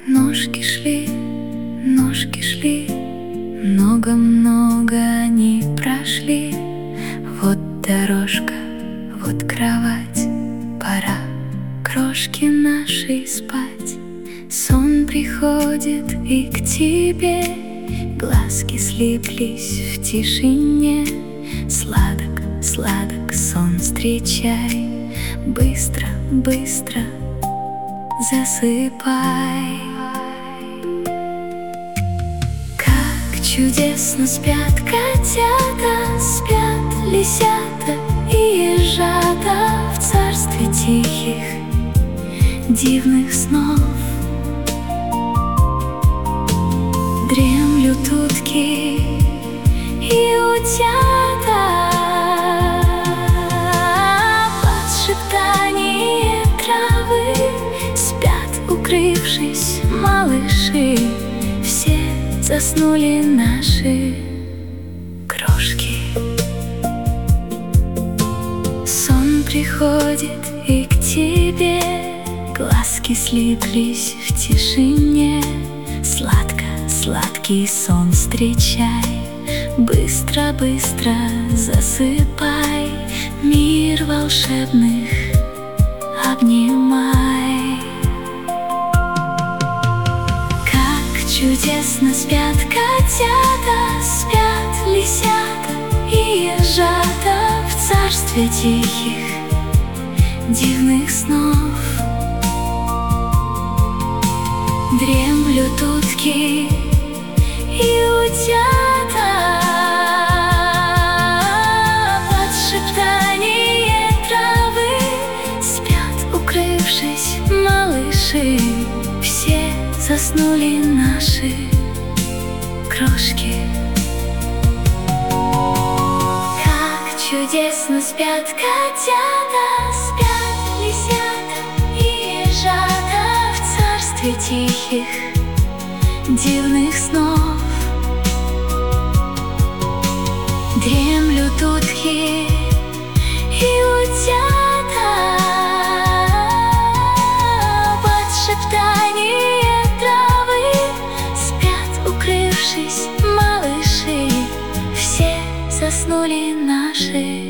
ножки шли, много-много они прошли. Вот дорожка, вот кровать, пора крошки нашей спать. Сон приходит и к тебе, глазки слиплись в тишине. Сладок, сладок сон встречай, быстро, быстро засыпай. Как чудесно спят котята, спят лисята и ежата в царстве тихих, дивных снов. Дремлют утки и утята под шептание травы. Спят, укрывшись, малыши, все заснули наши крошки. Сон приходит и к тебе, глазки слиплись в тишине. Сладко, сладкий сон встречай, быстро, быстро засыпай. Мир волшебных обнимай. Как чудесно спят котята, спят лисята и ежата в царстве тихих, дивных снов. Дремлют утки и утята под шептание травы. Спят, укрывшись, малыши, все заснули наши крошки. Как чудесно спят котята, спят лисята и ежата в царстве тихих, дивных снов. Дремлют утки и утята под шептание травы. Спят, укрывшись, малыши, все заснули наши